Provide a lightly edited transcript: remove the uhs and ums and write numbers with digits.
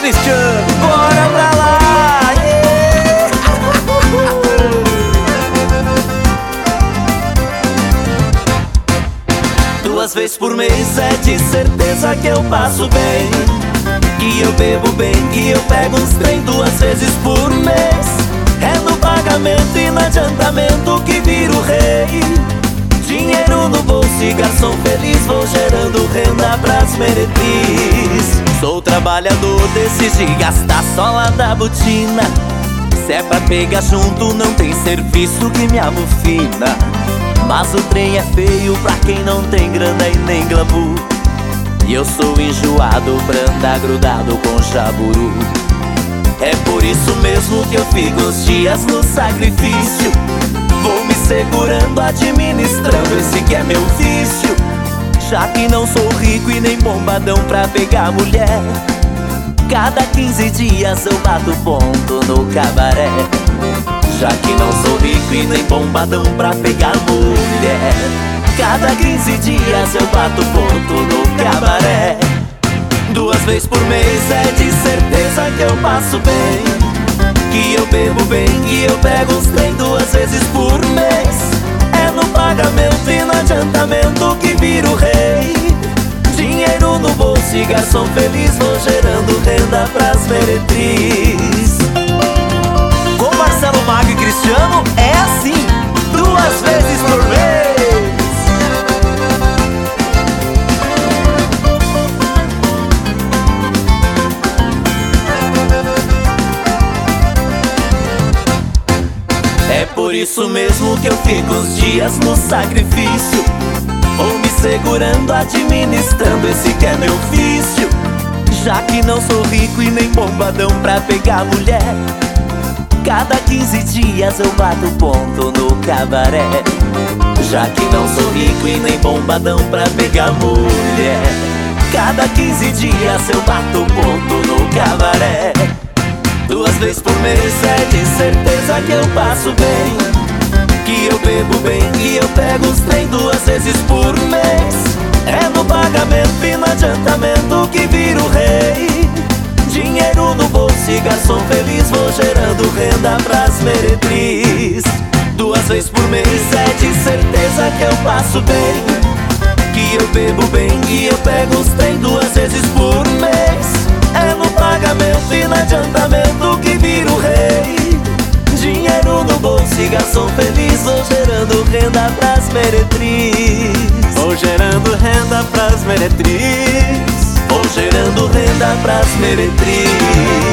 Cristiano, bora pra lá! Duas vezes por mês é de certeza que eu passo bem, que eu bebo bem, que eu pego uns trem. Duas vezes por mês é no pagamento e no adiantamento que viro rei. Dinheiro no bolso e garçom feliz, vou gerando renda pras meretrizes. Sou trabalhador desses de gastar só lá da botina. Se é pra pegar junto não tem serviço que me abofina. Mas o trem é feio pra quem não tem grana e nem glamour. E eu sou enjoado pra andar grudado com jaburu. É por isso mesmo que eu fico uns dias no sacrifício. Vou me segurando, administrando esse que é meu vício. Já que não sou rico e nem bombadão pra pegar mulher, cada 15 dias eu bato ponto no cabaré. Já que não sou rico e nem bombadão pra pegar mulher, cada 15 dias eu bato ponto no cabaré. Duas vezes por mês é de certeza que eu passo bem, que eu bebo bem, que eu pego uns trem. Duas vezes por mês é no pagamento e no adiantamento que viro rei. Dinheiro no bolso e garçom feliz, vou gerando renda pras meretrizes. Com Marcelo Mago e Cristiano é assim, duas vezes por mês. É por isso mesmo que eu fico uns dias no sacrifício. Vou me segurando, administrando esse que é meu vício. Já que não sou rico e nem bombadão pra pegar mulher, cada 15 dias eu bato ponto no cabaré. Já que não sou rico e nem bombadão pra pegar mulher, cada 15 dias eu bato ponto no cabaré. Duas vezes por mês é de certeza que eu passo bem, que eu bebo bem, que eu pego os trem. Duas vezes por mês é no pagamento e no adiantamento que viro rei. Dinheiro no bolso e garçom feliz, vou gerando renda pras meretrizes. Duas vezes por mês é de certeza que eu passo bem, que eu bebo bem, que eu pego os trem. Duas vezes por mês é no pagamento e no adiantamento que viro rei. Dinheiro no bolso e garçom feliz, vou gerando renda pras meretrizes. Vou gerando renda pras meretrizes. Vou gerando renda pras meretrizes.